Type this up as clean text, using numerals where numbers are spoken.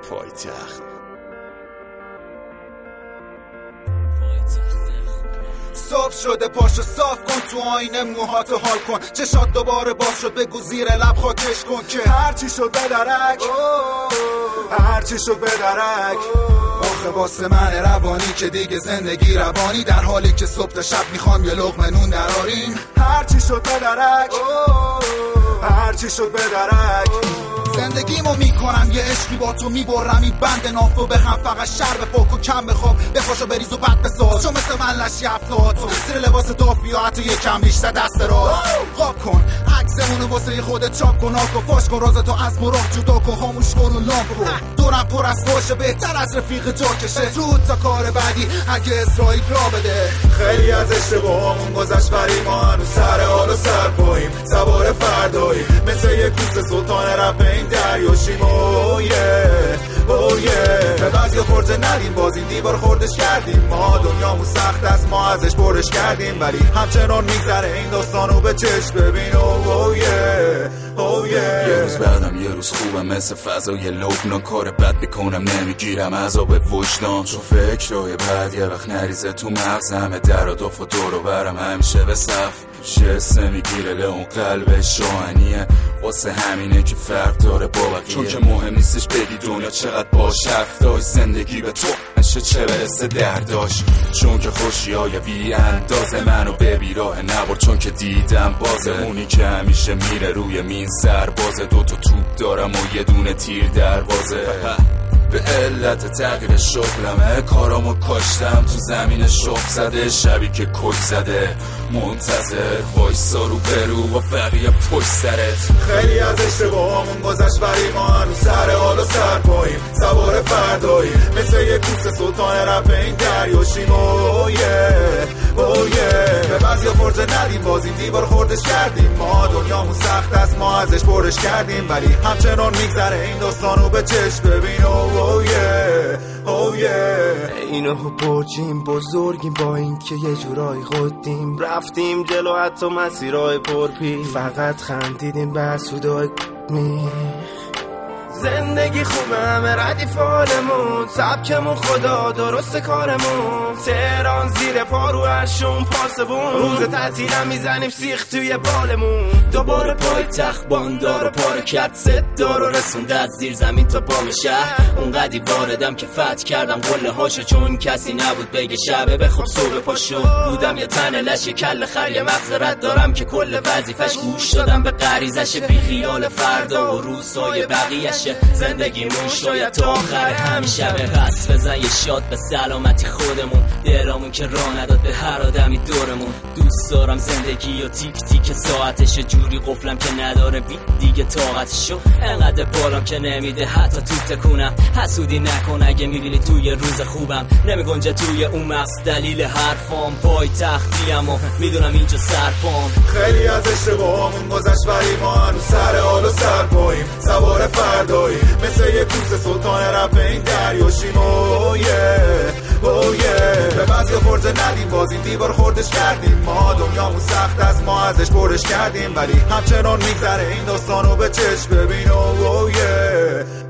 پایتخت. صبح شده پاشو صاف کن، تو آینه موهاتو حال کن، چشات دوباره باز شد بگو زیر لب خاکش کن که هرچی شد بدرک، هرچی شد بدرک. آخه واسه من روانی که دیگه زندگی روانی، در حالی که صبح تا شب میخوام یه لقمه نون دراریم. هرچی شد بدرک، هرچی شد بدرک. زندگیمو میکنم یه عشقی با تو، میبرم این بند نافو بخم، فقط شر بپاک و کم بخواب، بخواشو بریز و بد بساز، چون مثل من لشی افتاد زیر لباس دافی و حتی یکم بیشتر دست راست. قاب کن عکسمونو واسه خودت چاپ کن، آکو فاش کن رازتو از مراق جدا کن، خاموش کن و لامپ کن، دورم پر از باشه بهتر از رفیق جا کشه، زود تا کار بعدی اگه اسرائیل را بده. خیلی از اشتباهامون گذشت ولی ما هنوز سر حال و سر پاییم، سوار فردایی مثل یه کوس سلطان رپ این دریاشیم. به بعضی خورده ندیم، باز این دیوار خوردش کردیم، ما دنیامون سخت است ما ازش برش کردیم، ولی همچنان میگذره این داستانو به چشم ببین. یه روز بعدم یه روز خوبم، مثل فضای لبنان کار بد بکنم نمیگیرم عذاب وجدان، چون فکرهای بعد یه وقت نریزه تو مغزم، در و دف و دور و برم همیشه به صف شسته میگیره لئون قلب شاهنیه، واسه همینه که فرق داره با بقیه، چون که مهم نیستش بگی دنیا چقدر باش حرف داشت، زندگی به تو نشه چه برسه درداش، چون که خوشیای بی اندازه منو به بیراه نبر، چون که دیدم بازه اونی که همیشه میره روی مین سربازه، دوتا توپ دارم و یه دونه تیر دروازه، به علت تغییر شغلمه کارامو کاشتم تو زمین شغل زده، شبی که کش زده منتظر وایسا رو برو و بقیه پشت سرت. خیلی از اشتباهامون گذشت ولی ما هنوز سر حال و سر پاییم، سوار فردایی مثل یه کوس سلطان رپ این دریاشیم. به بعضی خورده ندیم، باز این دیوار خوردش کردیم، ما دنیامون سخت است ما ازش برش کردیم، ولی همچنان میگذره این داستانو به چشم ببین. اینو برجیم بزرگیم با این که یه جورایی خودیم، رفتیم جلو حتی مسیرهای پرپی، فقط خندیدیم به سودای زندگی خوبه همه ردیف حالمون، سبکمون خدا درست کارمون، تهران زیر پارو هرشون پاسبون، روز تعطیلم میزنیم سیخ توی بالمون، دوباره پایتخت باندار و پاره کرد، صدار و رسونده از زیر زمین تا بام شهر، اونقدی واردم که فتح کردم قله هاشو، چون کسی نبود بگه شبه بخواب صبح پاشو، بودم یه تن لش یه کل خر یه مغز رد دارم که کل وظیفش گوش دادم به غریزش، بی خیال فردا و روزهای بقیه‌ش، زندگیمون شاید تا آخر همین شبه، پس بزن یه شات به سلامتی خودمون، دلامون که راه نداد به هر آدمی دورمون، دوست دارم زندگی و تیک تیک ساعتش، جوری قفلم که نداره دیگه طاقتشو، انقدر بالام که نمیده حتی تو تکونم، حسودی نکن اگه میبینی توی روز خوبم نمیگنجه توی اون مغز دلیل حرفام، پایتختیم و میدونم اینجا سرپام. خیلی از اشتباهامون گذشت ولی ما هنوز سر حال و سر پاییم، سوار فردایی مثل یه کوس سلطان رپ این دریاشیم. به بعضی خورده ندیم، باز این دیوار خوردش کردیم، ما دنیامون سخت است ما ازش برش کردیم، ولی همچنان میگذره این داستانو به چشم ببین.